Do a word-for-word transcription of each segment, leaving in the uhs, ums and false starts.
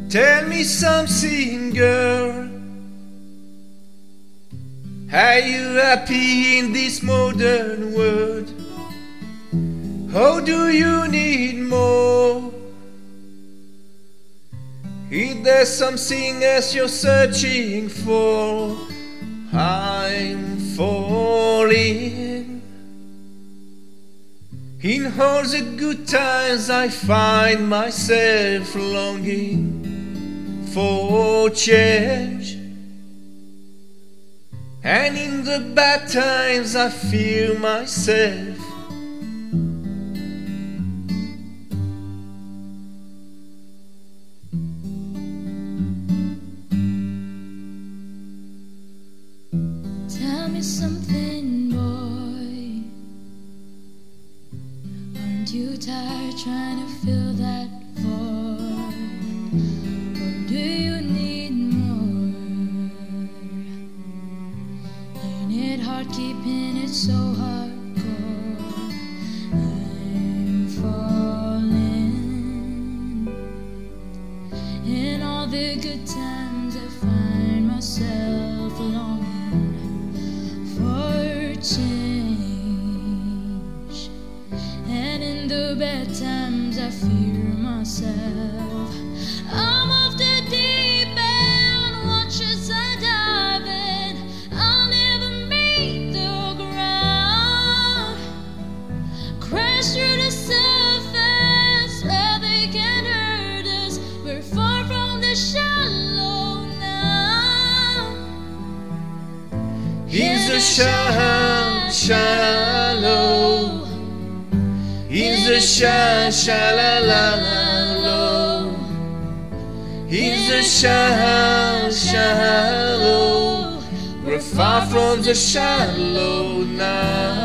Tell me something, girl. Are you happy in this modern world? Or do you need more? Is there something else you're searching for? I'm falling. In all the good times I find myself longing for change, and in the bad times I feel myself Tell me something, boy. Aren't you tired trying to fill that void? Or do you need more? Ain't it hard keeping it so hardcore? I'm falling. In all the good times I find myself longing for change, and in the bad times I fear myself. I'm off the deep end, watch as I dive in. I'll never meet the ground, crash through the surface where they can hurt us. We're far from the shallow now. in the shallow, shallow, in the shallow, shallow, in the shallow, shallow. We're far from the shallow now.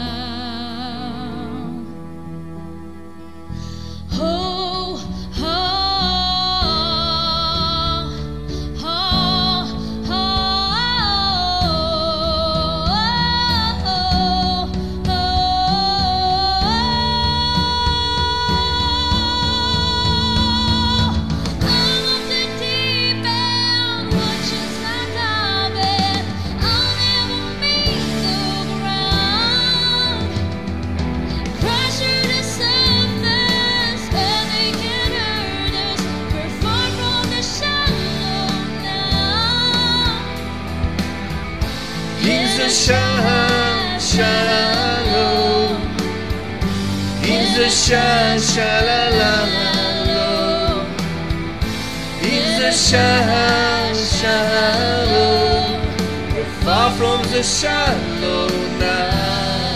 Oh, oh, oh, oh, oh, I'm off the deep end, watch as I dive in. I'll never meet the ground, crash through the surface where they can hurt us. We're far from the shallow now. In the shallow, shallow, in the shallow, shallow, in the shallow, shallow. We're far from the shallow now.